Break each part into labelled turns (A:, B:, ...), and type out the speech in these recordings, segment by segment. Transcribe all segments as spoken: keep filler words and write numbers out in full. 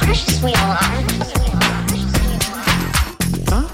A: precious we all are.
B: Huh?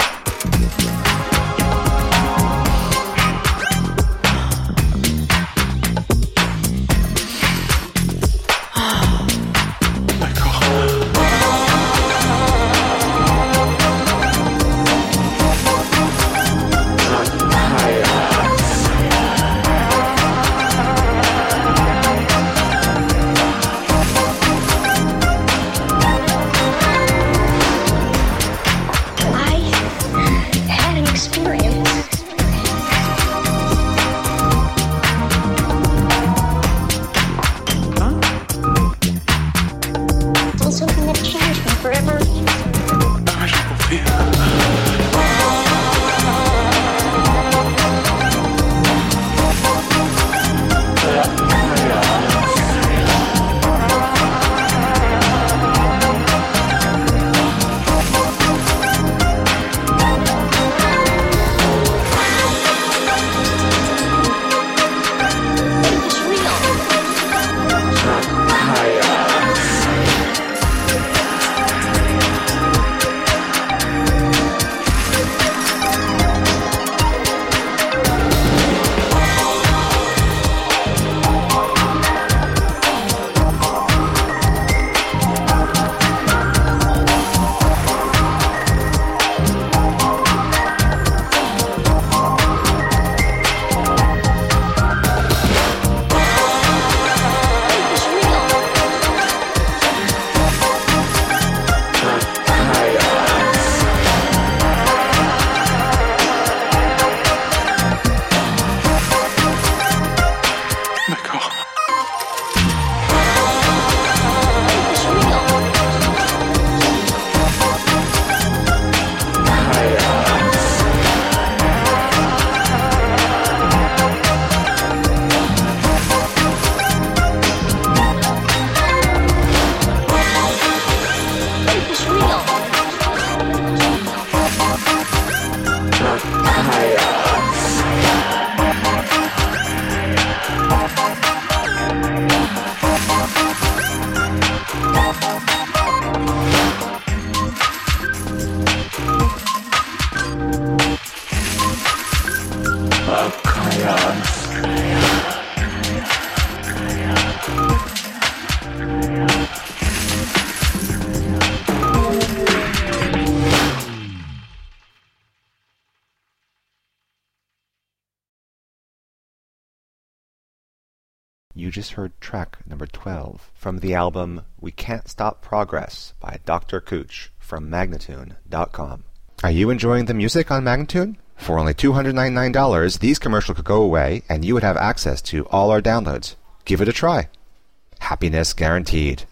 C: You just heard track number twelve from the album We Can't Stop Progress by Doctor Cooch from Magnatune dot com. Are you enjoying the music on Magnatune? For only two hundred ninety-nine dollars, these commercials could go away and you would have access to all our downloads. Give it a try. Happiness guaranteed.